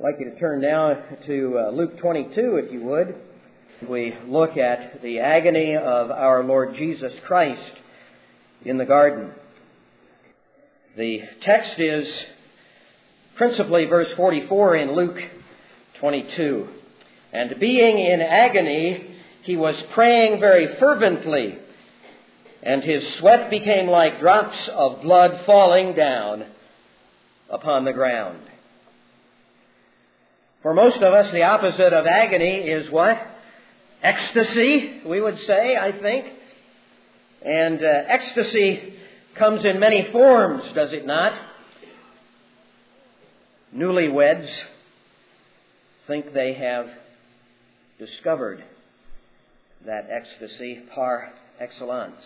I'd like you to turn now to Luke 22, if you would. We look at the agony of our Lord Jesus Christ in the garden. The text is principally verse 44 in Luke 22. And being in agony, he was praying very fervently, and his sweat became like drops of blood falling down upon the ground. For most of us, the opposite of agony is what? Ecstasy, we would say, I think. And ecstasy comes in many forms, does it not? Newlyweds think they have discovered that ecstasy par excellence.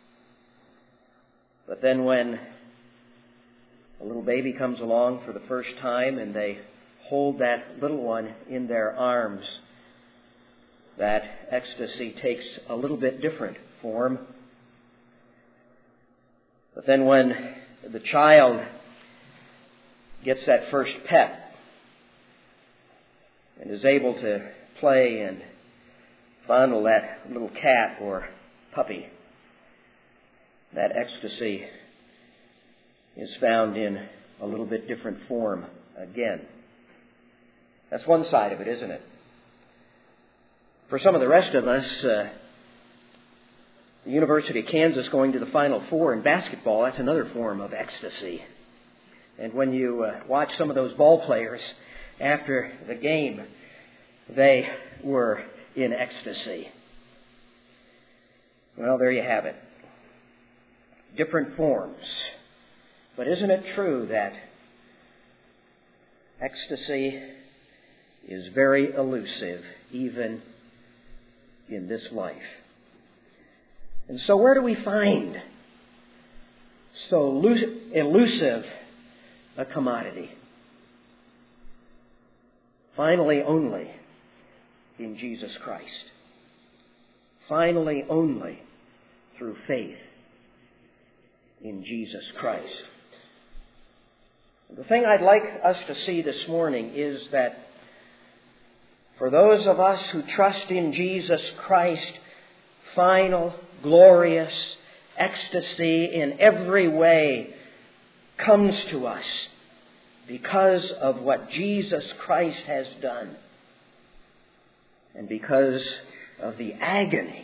But then when a little baby comes along for the first time and they hold that little one in their arms, that ecstasy takes a little bit different form. But then when the child gets that first pet and is able to play and fondle that little cat or puppy, that ecstasy is found in a little bit different form again. That's one side of it, isn't it? For some of the rest of us, the University of Kansas going to the Final Four in basketball, that's another form of ecstasy. And when you watch some of those ball players after the game, they were in ecstasy. Well, there you have it. Different forms. But isn't it true that ecstasy is very elusive even in this life? And so where do we find so elusive a commodity? Finally, only in Jesus Christ. Finally, only through faith in Jesus Christ. The thing I'd like us to see this morning is that for those of us who trust in Jesus Christ, final, glorious ecstasy in every way comes to us because of what Jesus Christ has done and because of the agony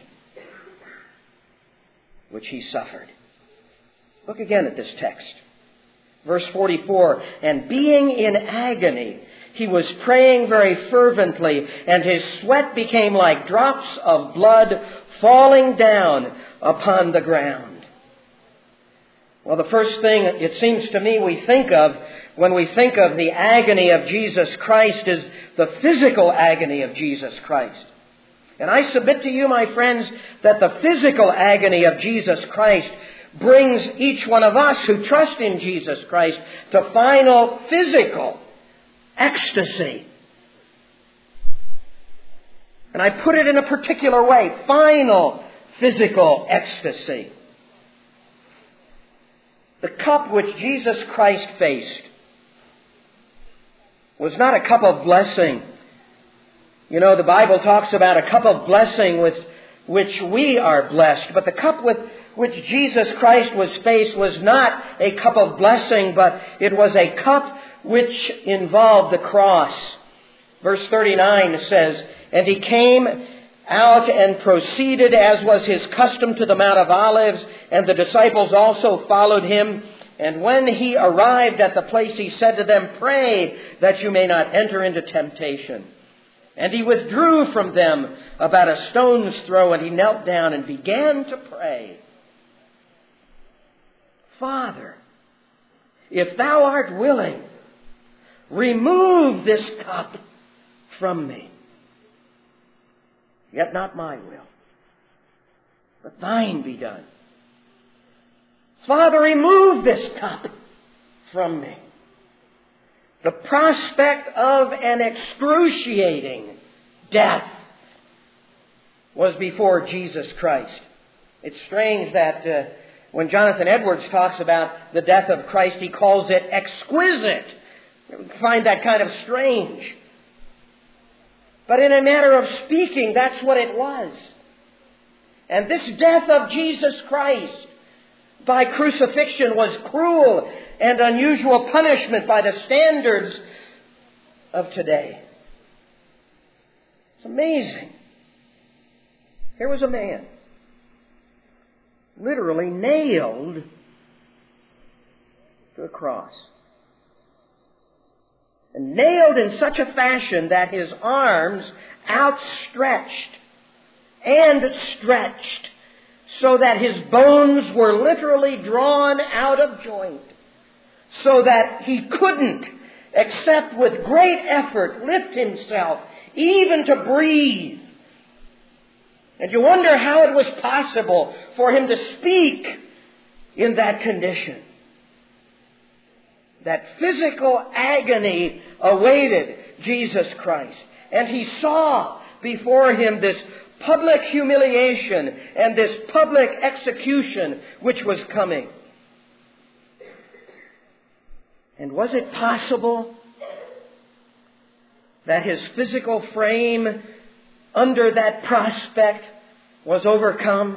which he suffered. Look again at this text. Verse 44, and being in agony, he was praying very fervently, and his sweat became like drops of blood falling down upon the ground. Well, the first thing, it seems to me, we think of when we think of the agony of Jesus Christ is the physical agony of Jesus Christ. And I submit to you, my friends, that the physical agony of Jesus Christ brings each one of us who trust in Jesus Christ to final physical ecstasy. And I put it in a particular way, final physical ecstasy. The cup which Jesus Christ faced was not a cup of blessing. You know, the Bible talks about a cup of blessing with which we are blessed. But the cup with which Jesus Christ was faced was not a cup of blessing, but it was a cup which involved the cross. Verse 39 says, and he came out and proceeded, as was his custom, to the Mount of Olives, and the disciples also followed him. And when he arrived at the place, he said to them, pray that you may not enter into temptation. And he withdrew from them about a stone's throw, and he knelt down and began to pray, Father, if thou art willing, remove this cup from me. Yet not my will, but thine be done. Father, remove this cup from me. The prospect of an excruciating death was before Jesus Christ. It's strange that when Jonathan Edwards talks about the death of Christ, he calls it exquisite. We find that kind of strange. But in a matter of speaking, that's what it was. And this death of Jesus Christ by crucifixion was cruel and unusual punishment by the standards of today. It's amazing. Here was a man literally nailed to a cross. And nailed in such a fashion that his arms outstretched and stretched so that his bones were literally drawn out of joint, so that he couldn't, except with great effort, lift himself, even to breathe. And you wonder how it was possible for him to speak in that condition. That physical agony awaited Jesus Christ. And he saw before him this public humiliation and this public execution which was coming. And was it possible that his physical frame under that prospect was overcome?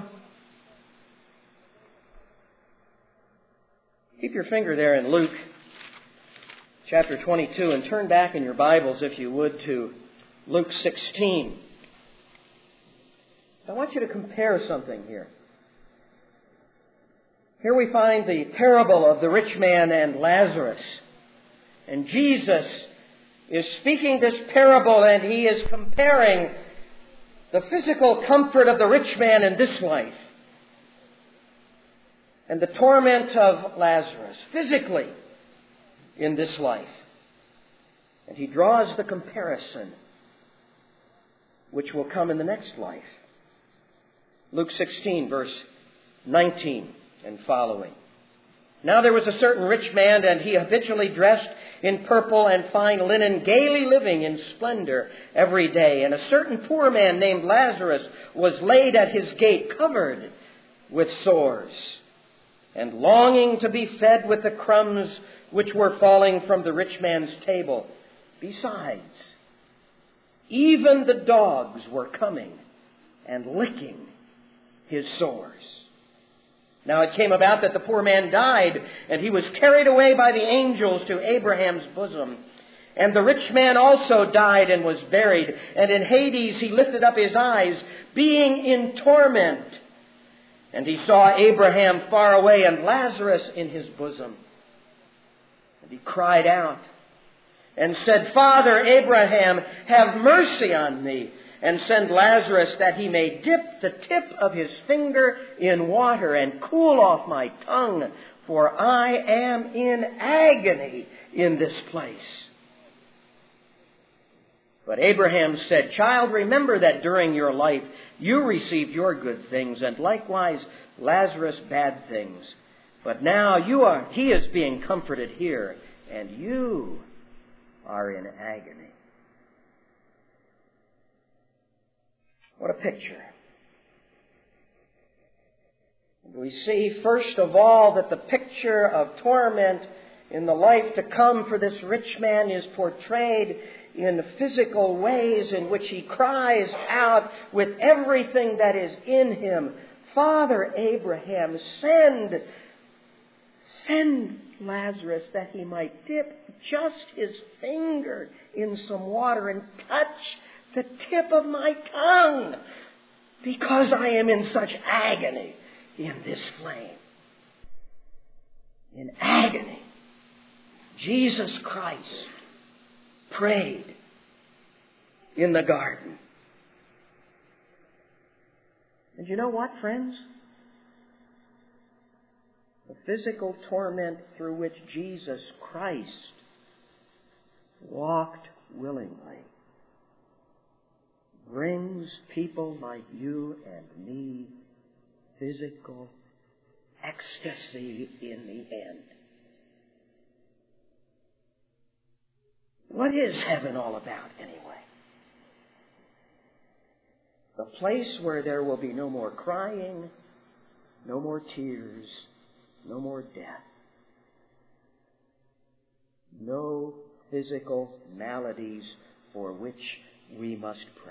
Keep your finger there in Luke chapter 22 and turn back in your Bibles, if you would, to Luke 16. I want you to compare something here. Here we find the parable of the rich man and Lazarus. And Jesus is speaking this parable, and he is comparing the physical comfort of the rich man in this life and the torment of Lazarus physically in this life. And he draws the comparison which will come in the next life. Luke 16, verse 19 and following. Now there was a certain rich man, and he habitually dressed in purple and fine linen, gaily living in splendor every day. And a certain poor man named Lazarus was laid at his gate, covered with sores, and longing to be fed with the crumbs which were falling from the rich man's table. Besides, even the dogs were coming and licking his sores. Now it came about that the poor man died, and he was carried away by the angels to Abraham's bosom. And the rich man also died and was buried. And in Hades he lifted up his eyes, being in torment. And he saw Abraham far away and Lazarus in his bosom. And he cried out and said, Father Abraham, have mercy on me, and send Lazarus that he may dip the tip of his finger in water and cool off my tongue, for I am in agony in this place. But Abraham said, Child, remember that during your life you received your good things, and likewise Lazarus bad things. But now he is being comforted here, and you are in agony. What a picture. We see, first of all, that the picture of torment in the life to come for this rich man is portrayed in physical ways in which he cries out with everything that is in him, Father Abraham, send Lazarus that he might dip just his finger in some water and touch the tip of my tongue, because I am in such agony in this flame. In agony, Jesus Christ prayed in the garden. And you know what, friends? The physical torment through which Jesus Christ walked willingly brings people like you and me physical ecstasy in the end. What is heaven all about anyway? The place where there will be no more crying, no more tears, no more death, no physical maladies for which we must pray.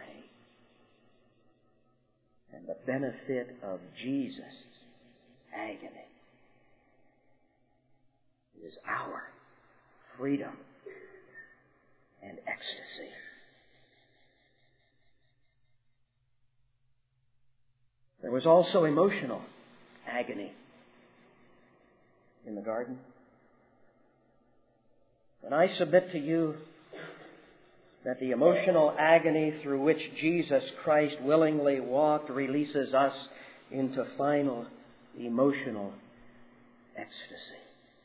And the benefit of Jesus' agony is our freedom and ecstasy. There was also emotional agony in the garden. And I submit to you that the emotional agony through which Jesus Christ willingly walked releases us into final emotional ecstasy.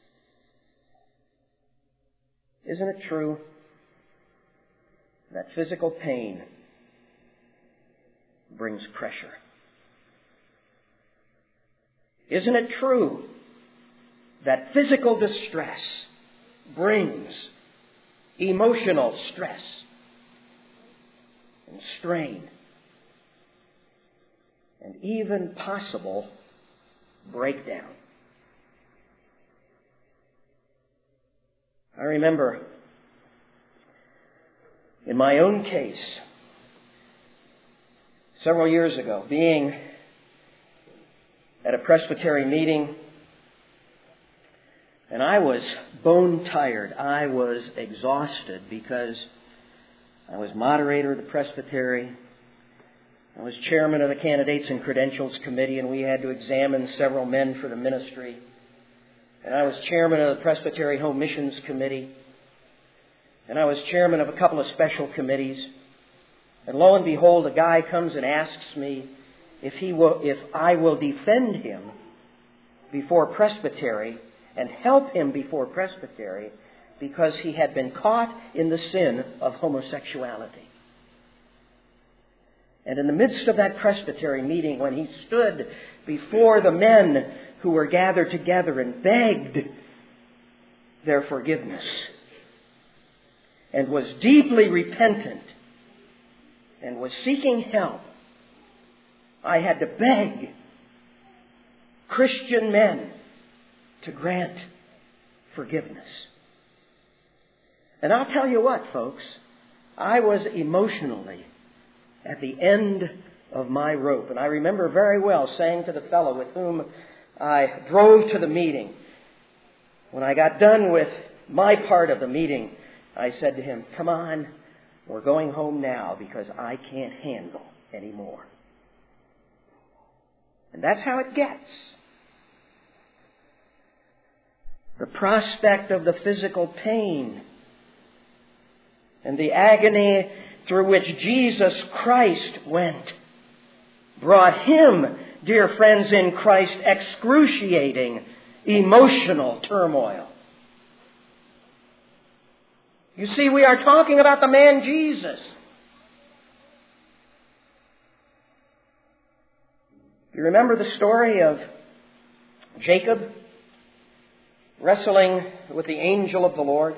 Isn't it true that physical pain brings pressure? Isn't it true that physical distress brings emotional stress and strain and even possible breakdown? I remember in my own case, several years ago, being at a presbytery meeting, and I was bone tired. I was exhausted because I was moderator of the presbytery. I was chairman of the Candidates and Credentials Committee, and we had to examine several men for the ministry. And I was chairman of the Presbytery Home Missions Committee. And I was chairman of a couple of special committees. And lo and behold, a guy comes and asks me if I will defend him before presbytery and help him before presbytery because he had been caught in the sin of homosexuality. And in the midst of that presbytery meeting, when he stood before the men who were gathered together and begged their forgiveness and was deeply repentant and was seeking help, I had to beg Christian men to grant forgiveness. And I'll tell you what, folks, I was emotionally at the end of my rope. And I remember very well saying to the fellow with whom I drove to the meeting, when I got done with my part of the meeting, I said to him, "Come on, we're going home now because I can't handle any more." And that's how it gets. The prospect of the physical pain and the agony through which Jesus Christ went brought him, dear friends in Christ, excruciating emotional turmoil. You see, we are talking about the man Jesus. You remember the story of Jacob wrestling with the angel of the Lord?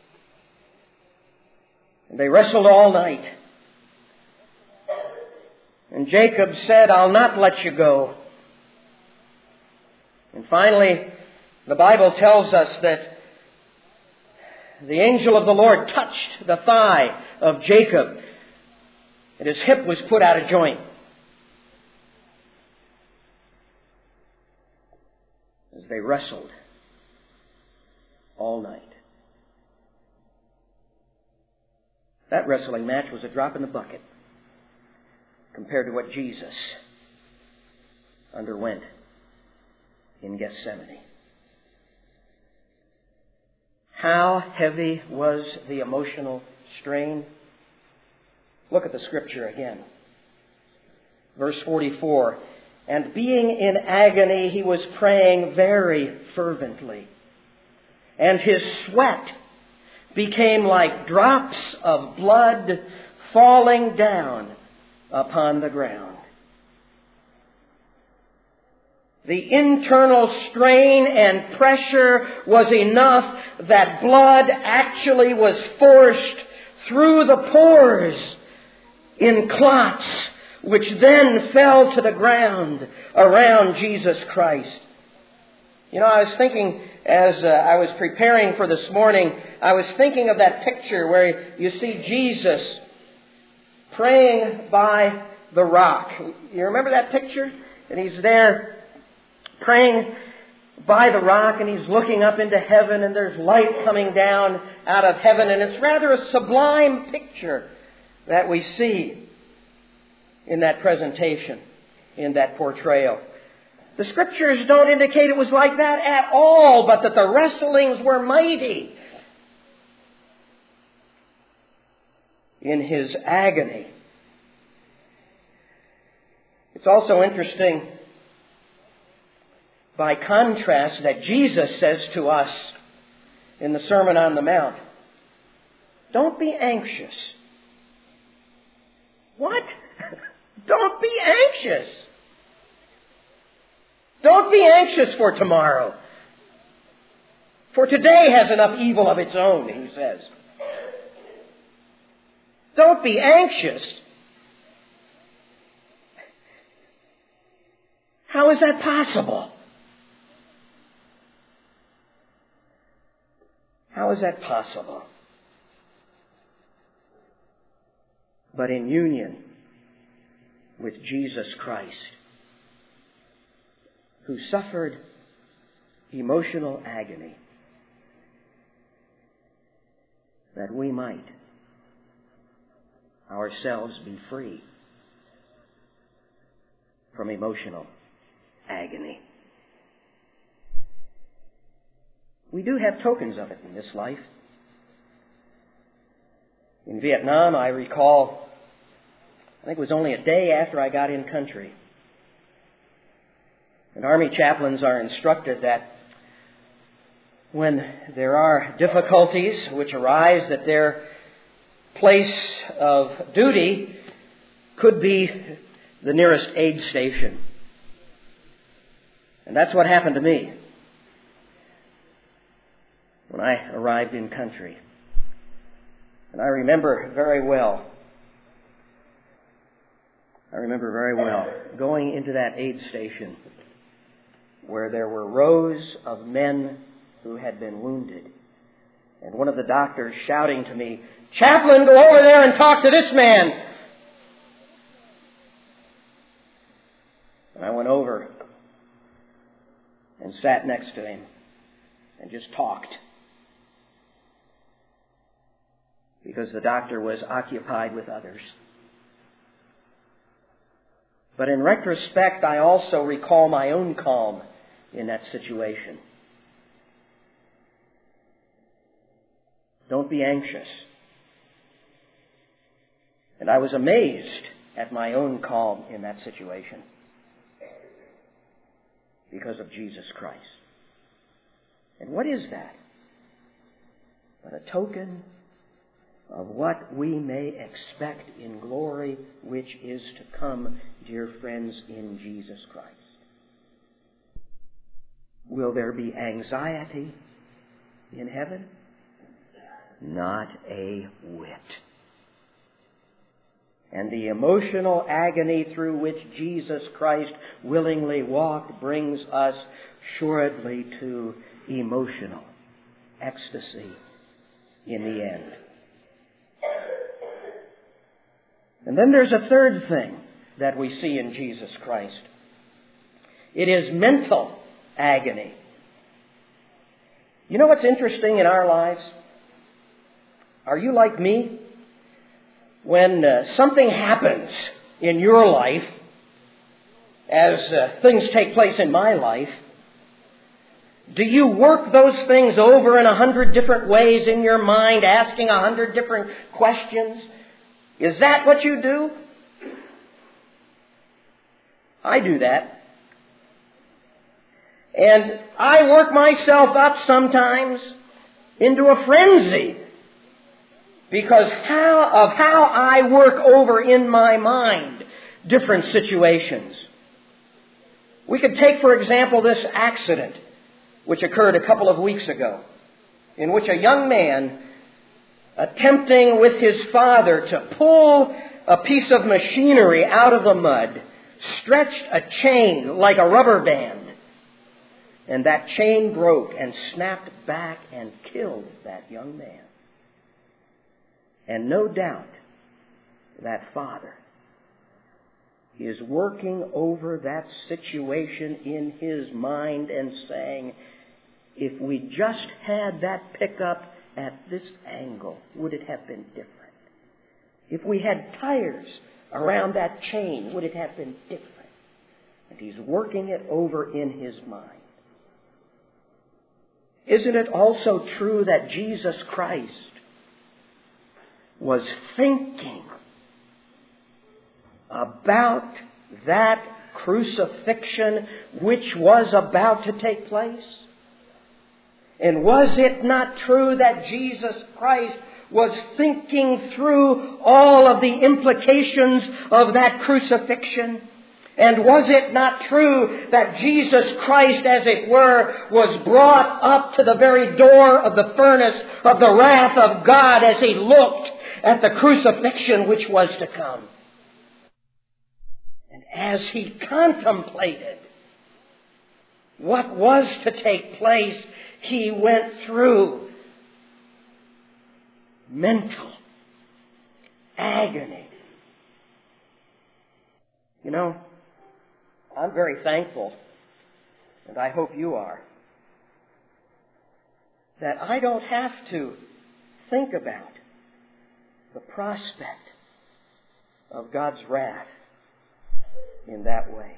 And they wrestled all night. And Jacob said, "I'll not let you go." And finally, the Bible tells us that the angel of the Lord touched the thigh of Jacob, and his hip was put out of joint. As they wrestled all night. That wrestling match was a drop in the bucket compared to what Jesus underwent in Gethsemane. How heavy was the emotional strain? Look at the scripture again. Verse 44. And being in agony, he was praying very fervently. And his sweat became like drops of blood falling down upon the ground. The internal strain and pressure was enough that blood actually was forced through the pores in clots, which then fell to the ground around Jesus Christ. You know, I was thinking as I was preparing for this morning, I was thinking of that picture where you see Jesus praying by the rock. You remember that picture? And he's there praying by the rock, and he's looking up into heaven, and there's light coming down out of heaven, and it's rather a sublime picture that we see in that presentation, in that portrayal. The Scriptures don't indicate it was like that at all, but that the wrestlings were mighty. In his agony. It's also interesting, by contrast, that Jesus says to us in the Sermon on the Mount, don't be anxious. What? Don't be anxious. Don't be anxious for tomorrow. For today has enough evil of its own, he says. Don't be anxious. How is that possible? How is that possible? But in union with Jesus Christ, who suffered emotional agony, that we might ourselves be free from emotional agony. We do have tokens of it in this life. In Vietnam, I recall, I think it was only a day after I got in country, and Army chaplains are instructed that when there are difficulties which arise, that their place of duty could be the nearest aid station. And that's what happened to me when I arrived in country. And I remember very well going into that aid station where there were rows of men who had been wounded. And one of the doctors shouting to me, "Chaplain, go over there and talk to this man." And I went over and sat next to him and just talked, because the doctor was occupied with others. But in retrospect, I also recall my own calm in that situation. Don't be anxious. And I was amazed at my own calm in that situation because of Jesus Christ. And what is that? But a token of what we may expect in glory, which is to come, dear friends, in Jesus Christ. Will there be anxiety in heaven? Not a whit. And the emotional agony through which Jesus Christ willingly walked brings us assuredly to emotional ecstasy in the end. And then there's a third thing that we see in Jesus Christ. It is mental agony. You know what's interesting in our lives? Are you like me? When something happens in your life, as things take place in my life, do you work those things over in 100 different ways in your mind, asking 100 different questions? Is that what you do? I do that. And I work myself up sometimes into a frenzy because of how I work over in my mind different situations. We could take, for example, this accident which occurred a couple of weeks ago, in which a young man, attempting with his father to pull a piece of machinery out of the mud, stretched a chain like a rubber band And that chain broke and snapped back and killed that young man. And no doubt that father is working over that situation in his mind and saying, if we just had that pickup at this angle, would it have been different? If we had tires around that chain, would it have been different? And he's working it over in his mind. Isn't it also true that Jesus Christ was thinking about that crucifixion which was about to take place? And was it not true that Jesus Christ was thinking through all of the implications of that crucifixion? And was it not true that Jesus Christ, as it were, was brought up to the very door of the furnace of the wrath of God as he looked at the crucifixion which was to come? And as he contemplated what was to take place, he went through mental agony. You know, I'm very thankful, and I hope you are, that I don't have to think about the prospect of God's wrath in that way.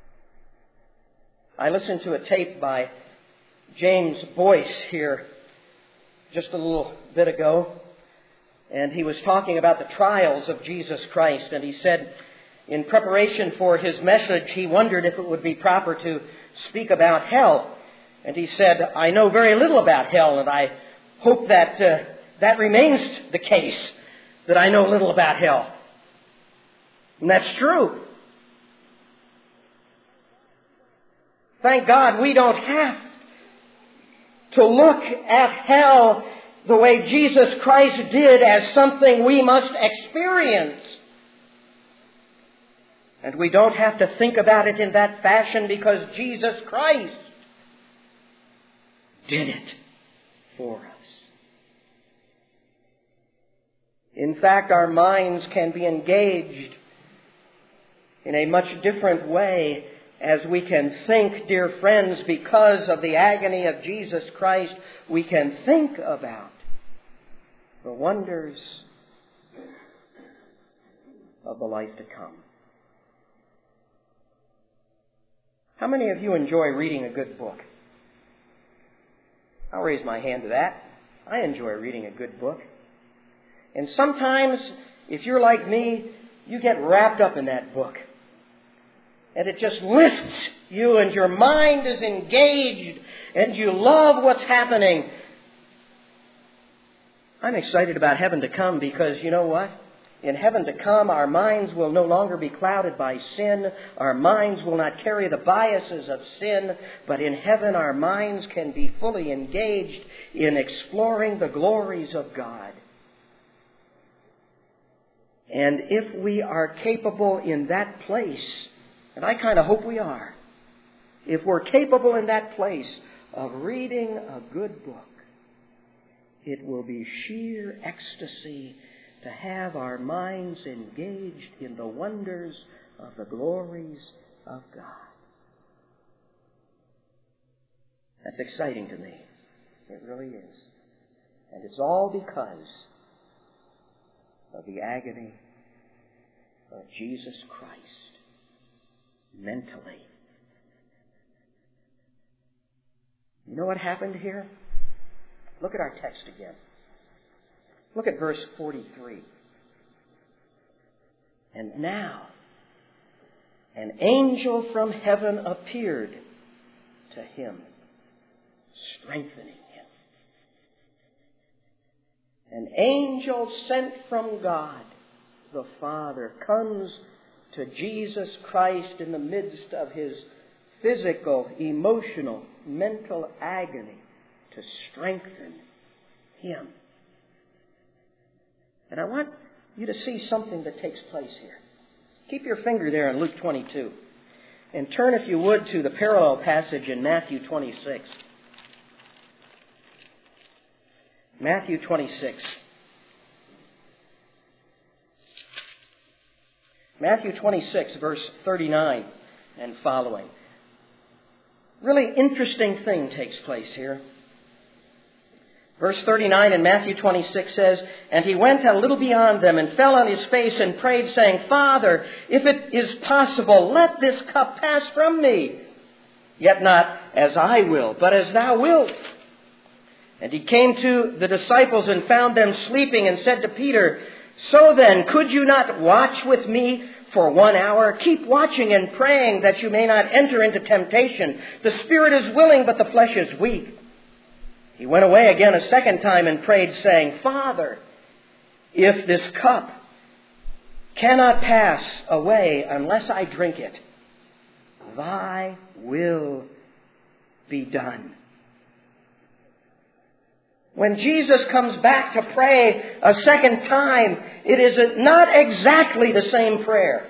I listened to a tape by James Boyce here just a little bit ago, and he was talking about the trials of Jesus Christ, and he said, in preparation for his message, he wondered if it would be proper to speak about hell. And he said, I know very little about hell, and I hope that that remains the case, that I know little about hell. And that's true. Thank God we don't have to look at hell the way Jesus Christ did as something we must experience. And we don't have to think about it in that fashion because Jesus Christ did it for us. In fact, our minds can be engaged in a much different way as we can think, dear friends, because of the agony of Jesus Christ, we can think about the wonders of the life to come. How many of you enjoy reading a good book? I'll raise my hand to that. I enjoy reading a good book. And sometimes, if you're like me, you get wrapped up in that book. And it just lifts you and your mind is engaged and you love what's happening. I'm excited about heaven to come because you know what? In heaven to come, our minds will no longer be clouded by sin. Our minds will not carry the biases of sin. But in heaven, our minds can be fully engaged in exploring the glories of God. And if we are capable in that place, and I kind of hope we are, if we're capable in that place of reading a good book, it will be sheer ecstasy to have our minds engaged in the wonders of the glories of God. That's exciting to me. It really is. And it's all because of the agony of Jesus Christ mentally. You know what happened here? Look at our text again. Look at verse 43. And now, an angel from heaven appeared to him, strengthening him. An angel sent from God, the Father, comes to Jesus Christ in the midst of his physical, emotional, mental agony to strengthen him. And I want you to see something that takes place here. Keep your finger there in Luke 22. And turn, if you would, to the parallel passage in Matthew 26. Matthew 26. Matthew 26, verse 39 and following. Really interesting thing takes place here. Verse 39 in Matthew 26 says, "And he went a little beyond them and fell on his face and prayed, saying, Father, if it is possible, let this cup pass from me. Yet not as I will, but as thou wilt." And he came to the disciples and found them sleeping and said to Peter, "So then, could you not watch with me for 1 hour? Keep watching and praying that you may not enter into temptation. The spirit is willing, but the flesh is weak." He went away again a second time and prayed, saying, "Father, if this cup cannot pass away unless I drink it, thy will be done." When Jesus comes back to pray a second time, it is not exactly the same prayer.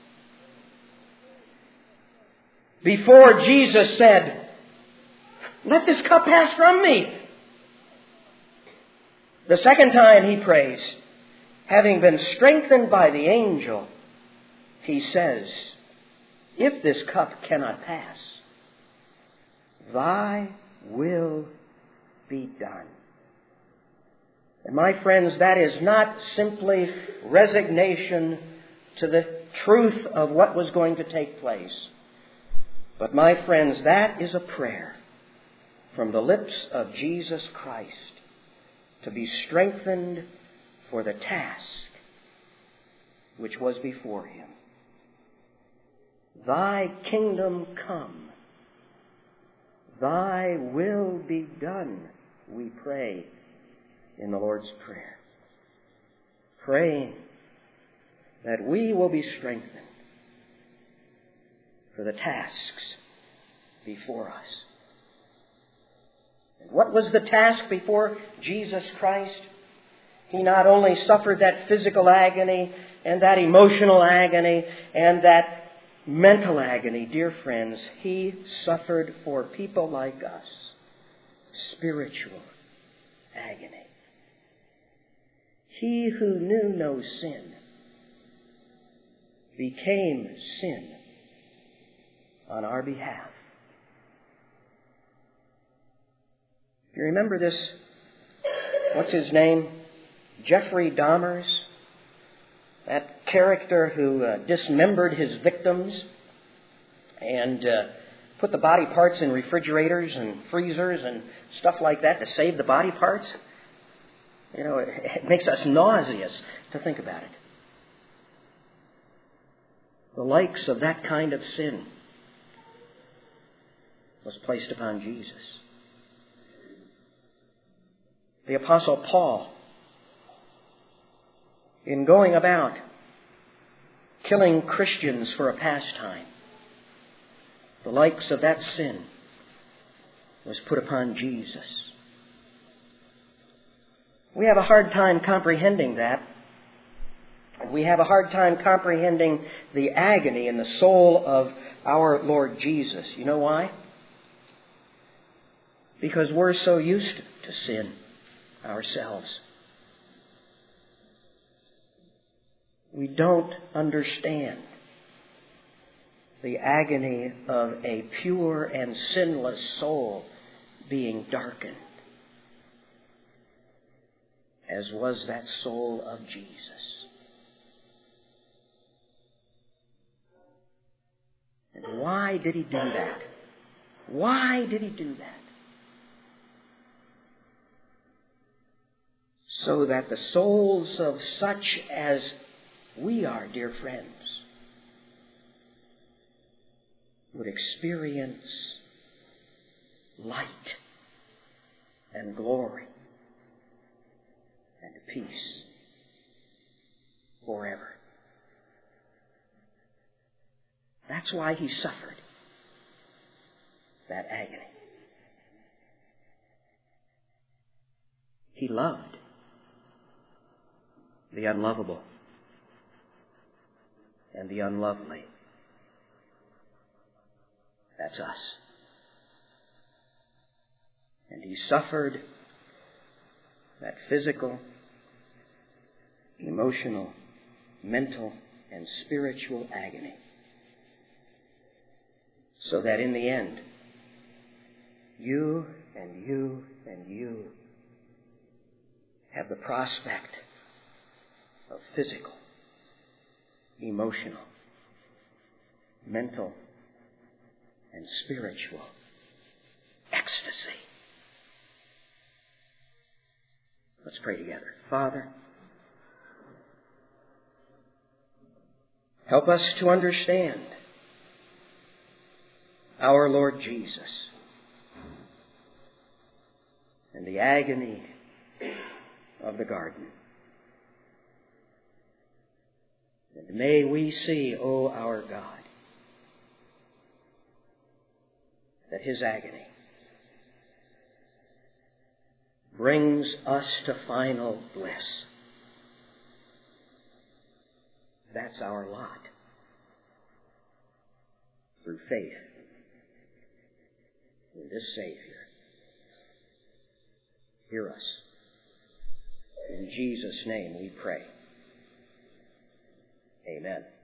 Before Jesus said, "Let this cup pass from me." The second time he prays, having been strengthened by the angel, he says, "If this cup cannot pass, thy will be done." And my friends, that is not simply resignation to the truth of what was going to take place. But my friends, that is a prayer from the lips of Jesus Christ to be strengthened for the task which was before him. Thy kingdom come, thy will be done, we pray in the Lord's Prayer. Praying that we will be strengthened for the tasks before us. And what was the task before Jesus Christ? He not only suffered that physical agony and that emotional agony and that mental agony, dear friends, he suffered for people like us spiritual agony. He who knew no sin became sin on our behalf. You remember this, what's his name? Jeffrey Dahmer's, that character who dismembered his victims and put the body parts in refrigerators and freezers and stuff like that to save the body parts. You know, it makes us nauseous to think about it. The likes of that kind of sin was placed upon Jesus. The Apostle Paul, in going about killing Christians for a pastime, the likes of that sin was put upon Jesus. We have a hard time comprehending that. We have a hard time comprehending the agony in the soul of our Lord Jesus. You know why? Because we're so used to sin ourselves. We don't understand the agony of a pure and sinless soul being darkened, as was that soul of Jesus. And why did he do that? Why did he do that? So that the souls of such as we are, dear friends, would experience light and glory and peace forever. That's why he suffered that agony. He loved the unlovable and the unlovely. That's us. And he suffered that physical, emotional, mental, and spiritual agony, so that in the end, you and you and you have the prospect of physical, emotional, mental, and spiritual ecstasy. Let's pray together. Father, help us to understand our Lord Jesus and the agony of the garden. And may we see, O our God, that his agony brings us to final bliss. That's our lot through faith in this Savior. Hear us. In Jesus' name we pray. Amen.